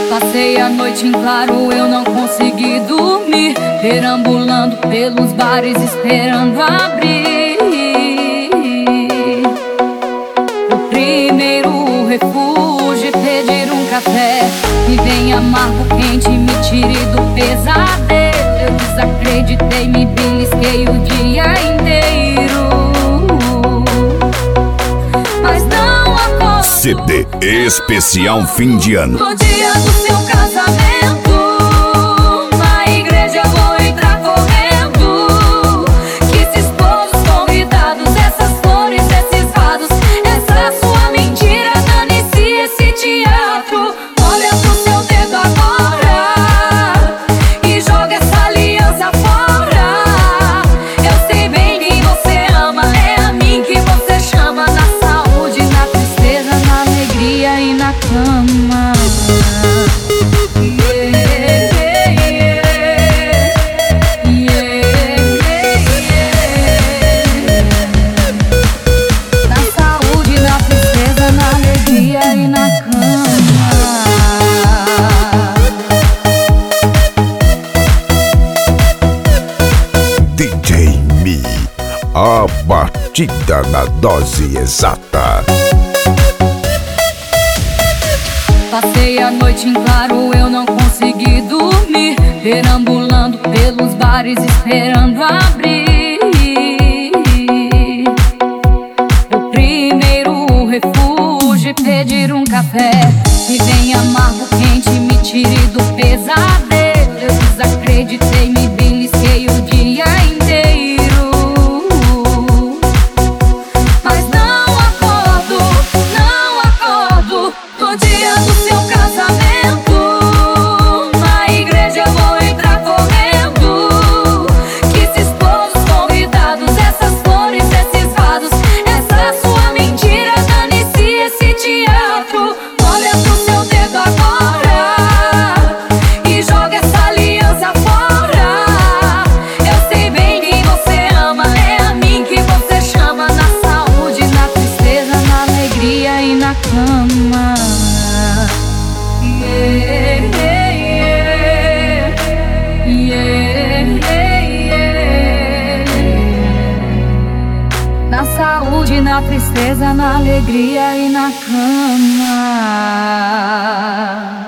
Passei a noite em claro, eu não consegui dormir, perambulando pelos bares esperando abrir. O primeiro refúgio, pedir um café que vem amargo, quente, me tire do pesadelo. Eu desacreditei, me belisquei o dia inteiro, mas não acordo. CD especial fim de ano. No dia do seu casamento, na igreja eu vou entrar correndo. Que esses povos convidados, essas flores, esses vasos, essa sua mentira, dane-se esse teatro. Olha pro seu dedo agora e joga essa aliança fora. Eu sei bem quem você ama, é a mim que você chama. Na saúde, na tristeza, na alegria e na cama. Na saúde, na tristeza, na alegria e na cama. DJ Mi, a batida na dose exata. Passei a noite em claro, eu não consegui dormir, perambulando pelos bares esperando abrir. O primeiro refúgio, pedir um café que vem amargo, quente, me tire do pesadelo. Eu desacreditei, me belisquei o dia inteiro, mas não acordo, não acordo. No dia do seu casamento, na igreja eu vou entrar correndo. Que esses povos convidados, essas flores, esses vasos, essa sua mentira, dane-se esse teatro. Olha pro seu dedo agora e joga essa aliança fora. Eu sei bem quem você ama, é a mim que você chama. Na saúde, na tristeza, na alegria e na cama. Na saúde, na tristeza, na alegria e na cama.